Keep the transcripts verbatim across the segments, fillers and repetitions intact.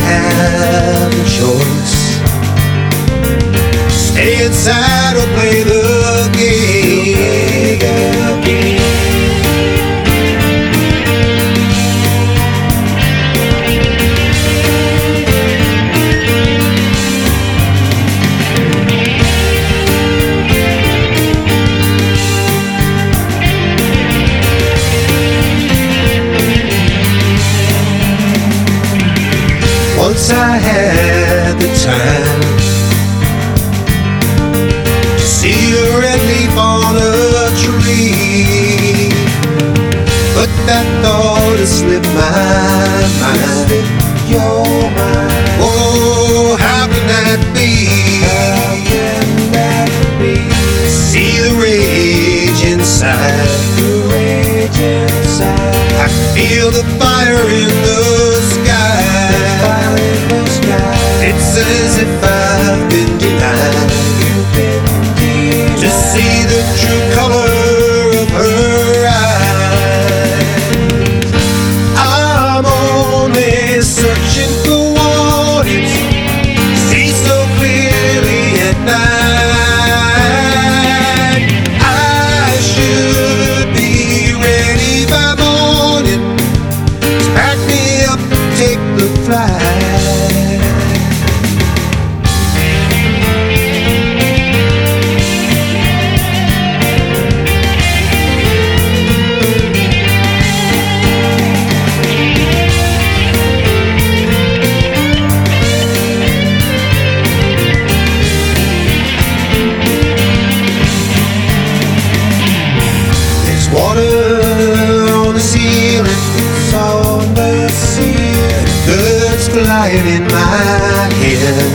have a choice. Stay inside or play the game. Once I had the time to see a red leaf on a tree, but that thought has slipped my mind. Your mind. Oh, how can that be? How can that be? See the rage inside. The rage inside. I feel the fire in the sky. It's as if I've been denied to see the true color of her eyes. I'm only searching for what it sees so clearly at night. I should be ready by morning to pack me up and take the flight. Water on the ceiling, it's on the ceiling. Birds flying in my head.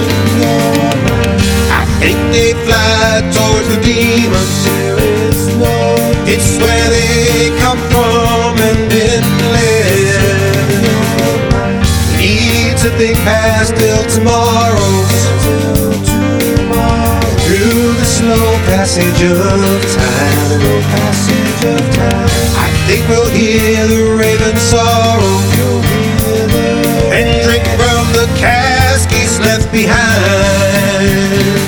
I think they fly towards the demons. There is no, it's where they come from and been led. Need to think past till tomorrow, through the slow passage of time. I think we'll hear the raven sorrow and drink from the cask he's left behind.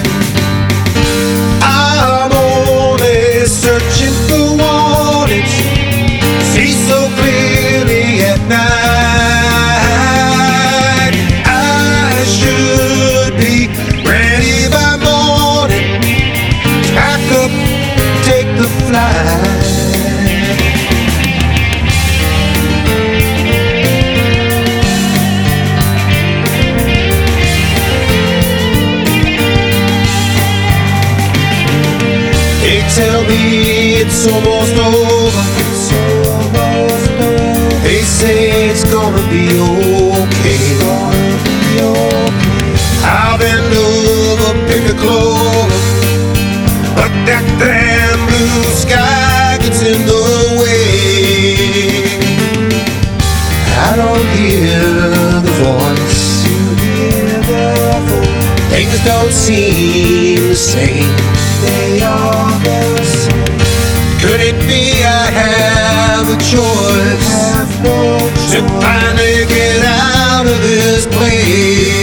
I'm only searching for what it sees so clearly at night. I should be ready by morning to pack up, take the flight. Tell me it's almost over. It's almost over. They say it's gonna be okay. Gonna be okay. I'll bend over, pick a clover, but that damn blue sky gets in the way. I don't hear the voice. You hear the voice. Things don't seem the same. They are the same. Could it be I have a choice, have no choice to finally get out of this place?